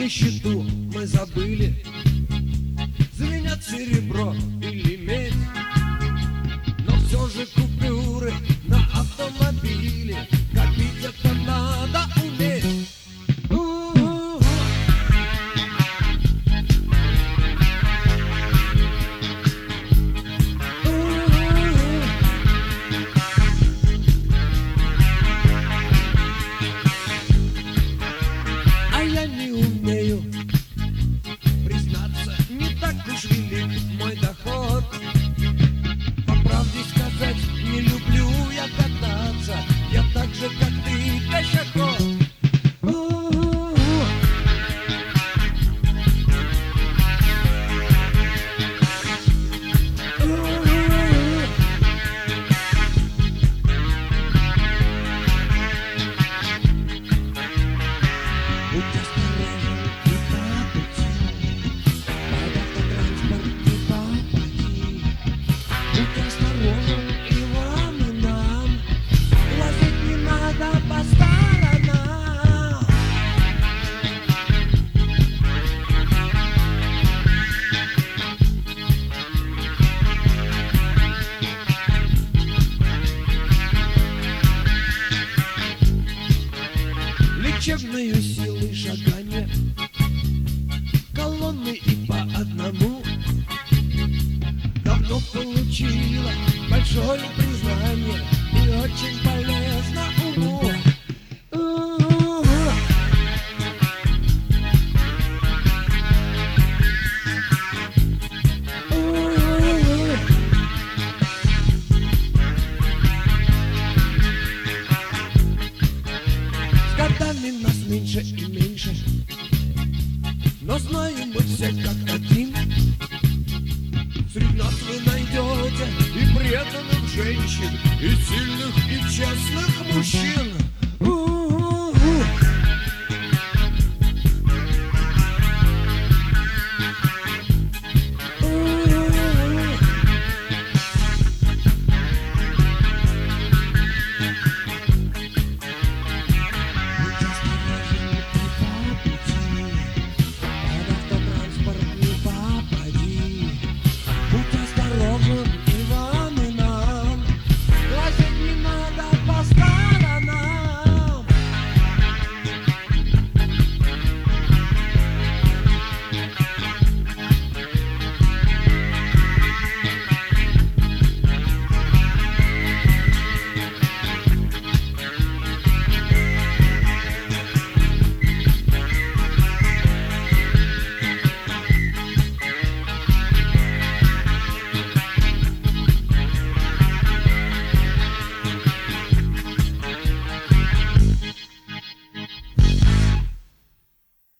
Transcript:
нищету мы забыли, звенят серебро или медь, но все же купюры на автомобиле копить это надо уметь. А я не умею признаться, не так уж велик мой доход. По правде сказать, не люблю я кататься, я так же, как ты, пешеход. Будь осторожен и по пути, под автотранспорт не попади. Будь осторожен и вам, и нам, лазить не надо по сторонам. Лечебные силы шагания, колонны и по одному, давно получила большое признание и очень полезно уму. С годами нас меньше и меньше, но знаем мы все как один. Среди нас вы найдете и преданных женщин, и сильных, и честных мужчин.